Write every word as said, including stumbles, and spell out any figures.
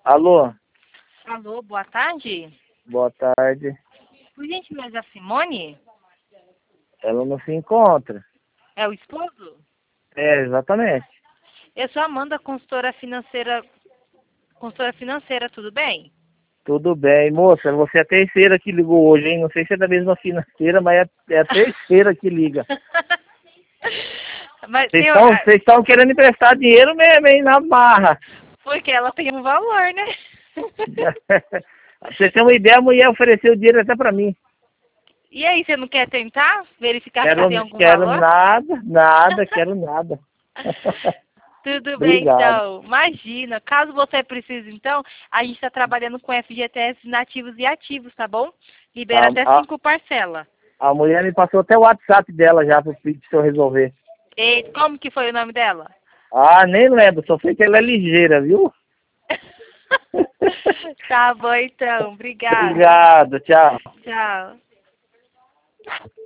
Alô? Alô, boa tarde. Boa tarde. Por gentileza, a Simone? Ela não se encontra. É o esposo? É, exatamente. Eu sou a Amanda, consultora financeira. Consultora financeira, tudo bem? Tudo bem. Moça, você é a terceira que ligou hoje, hein? Não sei se é da mesma financeira, mas é, é a terceira que liga. Mas Vocês tem, estão ah, vocês estão querendo emprestar dinheiro mesmo, hein? Na barra. porque ela tem um valor, né? Pra você ter uma ideia, a mulher ofereceu dinheiro até pra mim. E aí, você não quer tentar verificar se Quero, tem algum quero valor? nada, nada, quero nada. Tudo bem, Obrigado. então. Imagina. Caso você precise, então, a gente está trabalhando com F G T S nativos e ativos, tá bom? Libera até A, a, cinco parcelas. a mulher me passou até o WhatsApp dela já pro pedir se eu resolver. E como que foi o nome dela? Ah, nem lembro, só sei que ela é ligeira, viu? Tá bom, então. Obrigada. Obrigado, tchau. Tchau.